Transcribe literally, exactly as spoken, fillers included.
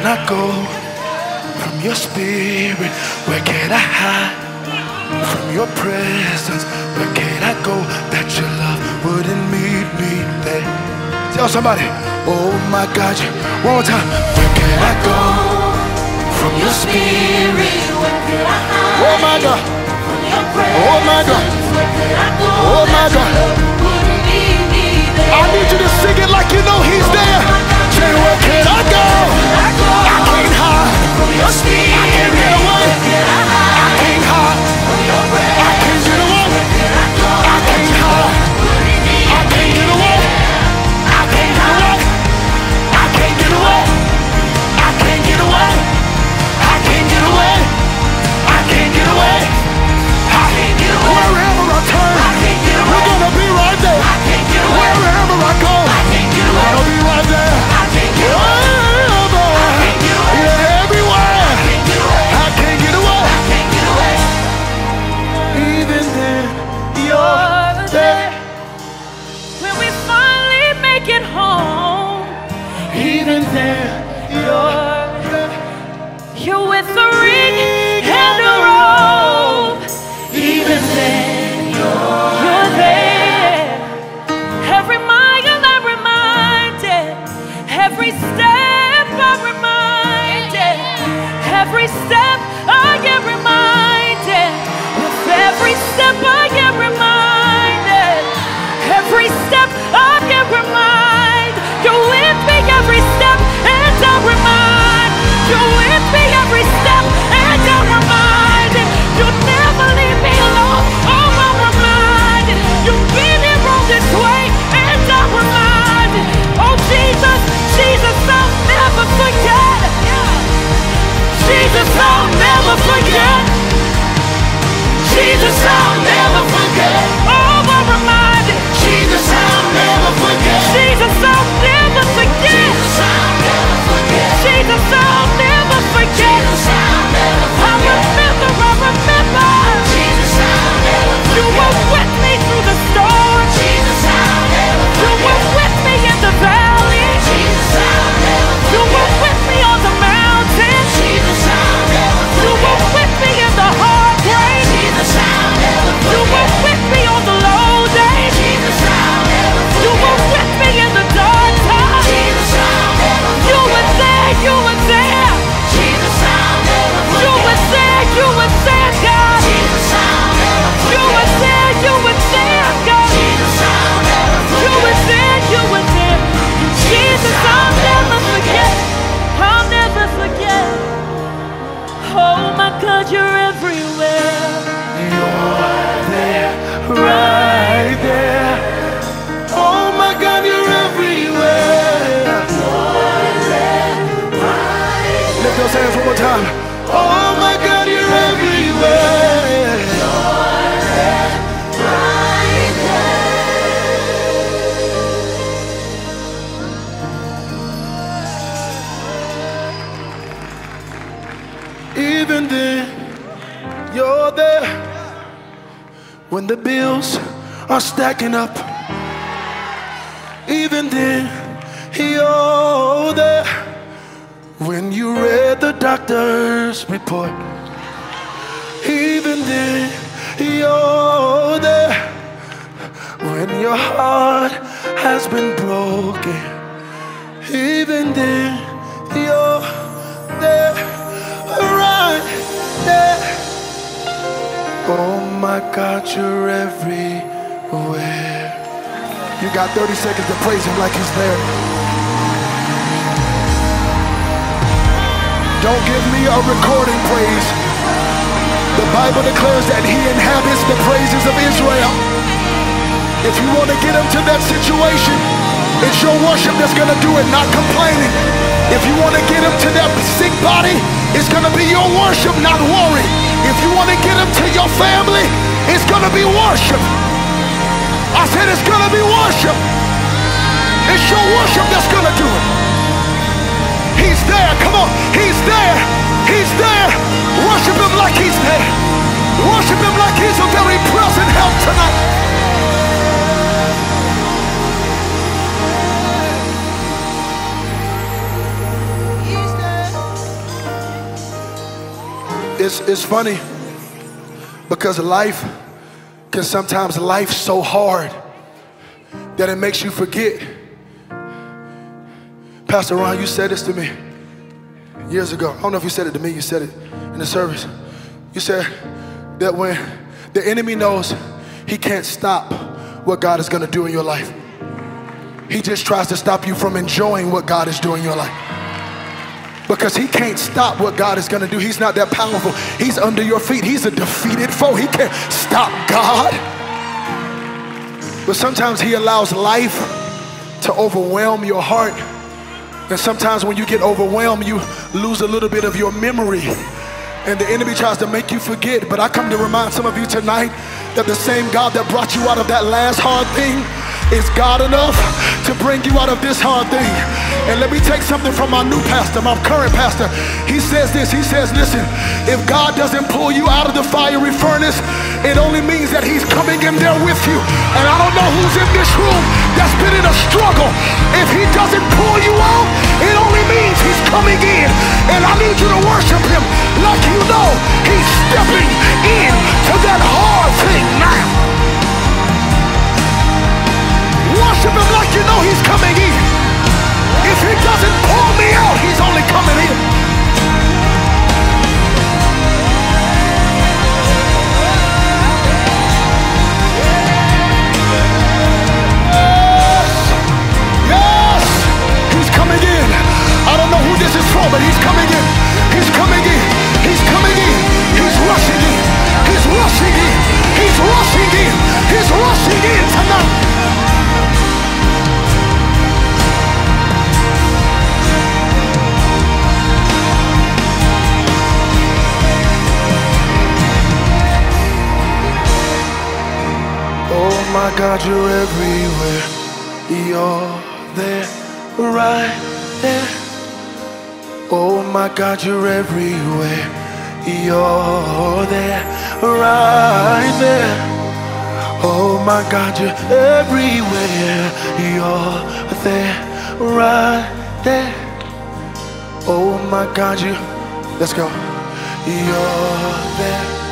I go from your spirit? Where can I hide from your presence? Where can I go that your love wouldn't meet me there? Tell somebody, oh my God, one more time. Where can I go from your spirit? Where can I hide? Oh my God. From your presence. Oh my God. Where can I go? Oh my God. Wouldn't meet me there. I need you to sing it like you know he's there. Say, where can I go? I can't hide from your spirit. I can't get away. I can't hide from your presence. I can't get away. I can't hide. I can't get away. I can't hide. I can't get away. I can't get away. I can't get away. I can't get away. I can't get away. Wherever I turn, we're gonna be right there. I can't get away. Wherever I go, I can't get away. I'll be right there. I can't get away. Wherever, I can't get away. Yeah, everywhere. I can't get away. I can't get away. I can't get away. Even then, you're there. When we finally make it home, Even then, you're there. you're with the ring and the robe. Even then, you're You're there. Every mile I'm reminded, every step I'm reminded, every step I get reminded, with every step I get reminded, every step I get reminded, you're with me every step and I'm reminded, you're with me every step and I'm reminded, you'll never leave me alone, oh I'm reminded, you've been here all this way and I'm reminded, oh Jesus, Jesus I'll never forget, Jesus I'll never forget, Jesus I'll never forget, oh I'm reminded, Jesus, I'll never forget. Jesus I'll never forget, Jesus, I'll never forget. Jesus I'll never forget, Jesus, I'll never I forget. remember, I remember, Jesus, I'll never you were forget. with me through the storm, Jesus, I'll never you were forget. with me in the valley, Jesus, I'll never you were forget. with me on the mountain, Jesus, I'll never you were forget. with me in the hard way, Jesus, I'll never you were forget. with me on the low days, Jesus, I'll never you were forget. with me in the dark times, Jesus, I'll never you were forget. there, you were there, Jesus, I'll never you were forget. there, you were there, God, Jesus, I'll never you were forget. there, you were there, God, Jesus, I'll never you were forget. there, you were there, Jesus, I'll never forget, I'll never forget, oh my God, you're everywhere. You're there, right there. Oh my God, you're everywhere. You're there, right there. Lift those hands one more time. Oh my God, you're everywhere. You're there, right there. Even then, you're there. When the bills are stacking up, even then, you're there. When you read the doctor's report, even then, you're there. When your heart has been broken, even then, you're there, right there. Oh my God, you're everywhere. You got thirty seconds to praise him like he's there. Don't give me a recording praise. The Bible declares that he inhabits the praises of Israel. If you want to get him to that situation, it's your worship that's going to do it, not complaining. If you want to get him to that sick body, it's going to be your worship, not worry. If you want to get him to your family, it's going to be worship. I said it's going to be worship. It's your worship that's going to do it. He's there. Come on. He's there. He's there. Worship him like he's there. Worship him like he's a very present help tonight. He's there. it's, it's funny because life can sometimes life so hard that it makes you forget. Pastor Ron, you said this to me years ago. I don't know if you said it to me, you said it in the service. You said that when the enemy knows he can't stop what God is gonna do in your life, he just tries to stop you from enjoying what God is doing in your life. Because he can't stop what God is gonna do. He's not that powerful. He's under your feet. He's a defeated foe. He can't stop God. But sometimes he allows life to overwhelm your heart. And sometimes when you get overwhelmed, you lose a little bit of your memory. And the enemy tries to make you forget. But I come to remind some of you tonight that the same God that brought you out of that last hard thing is God enough to bring you out of this hard thing. And let me take something from my new pastor, my current pastor. He says this, he says, listen, if God doesn't pull you out of the fiery furnace, it only means that he's coming in there with you. And I don't know who's in this room that's been in a struggle. If he doesn't pull you out, it only means he's coming in. And I need you to worship him like you know he's stepping in to that hard thing now. Worship him like you know he's coming in. If he doesn't pull me out, he's only coming in. Yes, yes, he's coming in. I don't know who this is for, but he's coming in. He's coming in. He's coming in. He's rushing in. He's rushing in. He's rushing in. He's rushing in tonight. Oh my God, you're everywhere. You're there, right there. Oh my God, you're everywhere. You're there, right there. Oh my God, you're everywhere. You're there, right there. Oh my God, you, let's go. You're there.